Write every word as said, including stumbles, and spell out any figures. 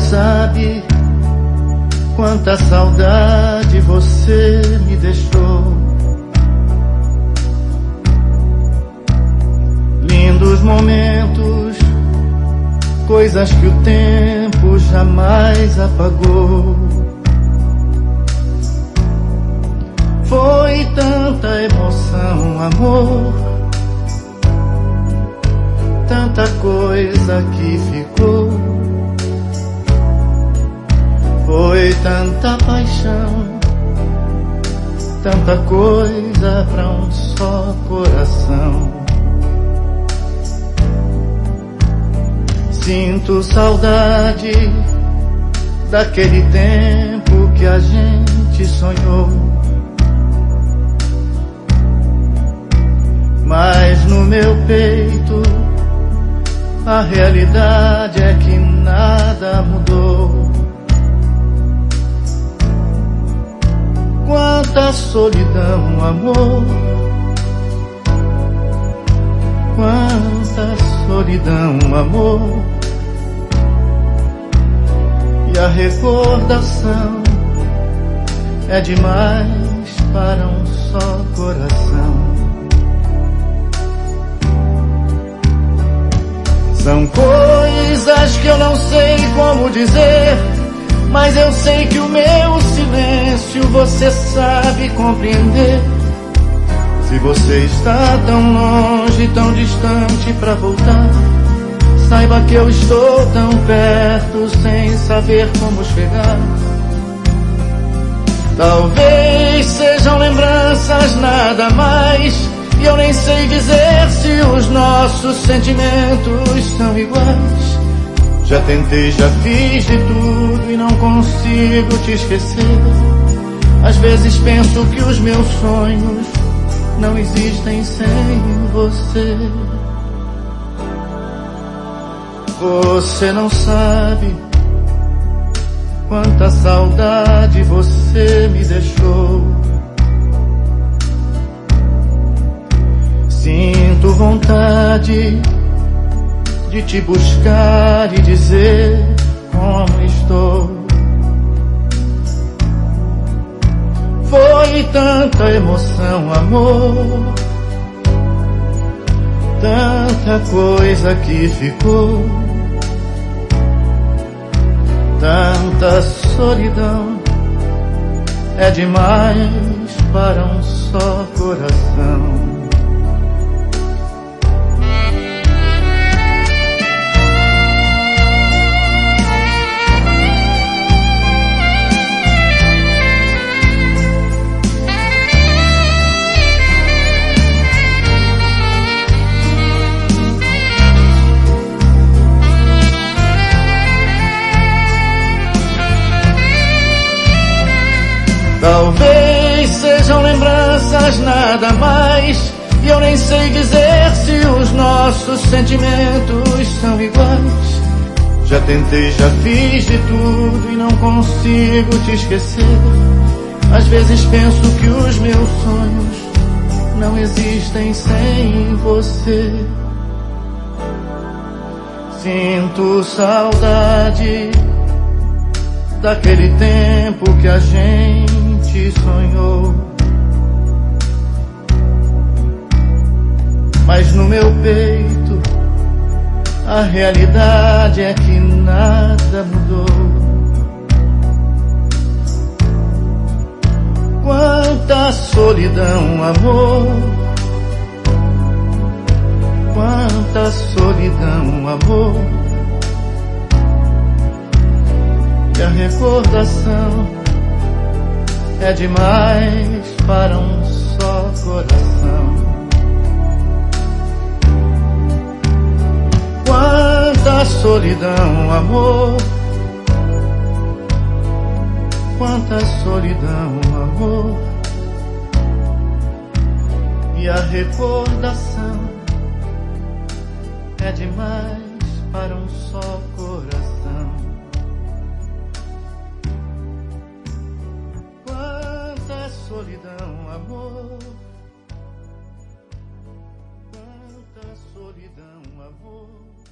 sabe quanta saudade você me deixou. Lindos momentos, coisas que o tempo jamais apagou. Foi tanta emoção, amor, tanta coisa que ficou. Foi tanta paixão, tanta coisa pra um só coração. Sinto saudade daquele tempo que a gente sonhou. Mas no meu peito a realidade é que nada mudou. Quanta solidão, amor, quanta solidão, amor. E a recordação é demais para um só coração. São coisas que eu não sei como dizer, mas eu sei que o meu silêncio você sabe compreender. Se você está tão longe, tão distante pra voltar, saiba que eu estou tão perto sem saber como chegar. Talvez sejam lembranças, nada mais, e eu nem sei dizer se os nossos sentimentos são iguais. Já tentei, já fiz de tudo e não consigo te esquecer. Às vezes penso que os meus sonhos não existem sem você. Você não sabe quanta saudade você me deixou. Sinto vontade de te buscar e dizer como estou. Foi tanta emoção, amor, tanta coisa que ficou, tanta solidão, é demais para um só coração. Talvez sejam lembranças, nada mais, e eu nem sei dizer se os nossos sentimentos são iguais. Já tentei, já fiz de tudo e não consigo te esquecer. Às vezes penso que os meus sonhos não existem sem você. Sinto saudade daquele tempo que a gente sonhou. Mas no meu peito a realidade é que nada mudou. Quanta solidão, amor, quanta solidão, amor. E a recordação é demais para um só coração. Quanta solidão, amor, quanta solidão, amor. E a recordação é demais para um só coração. Quanta solidão, amor, quanta solidão, amor.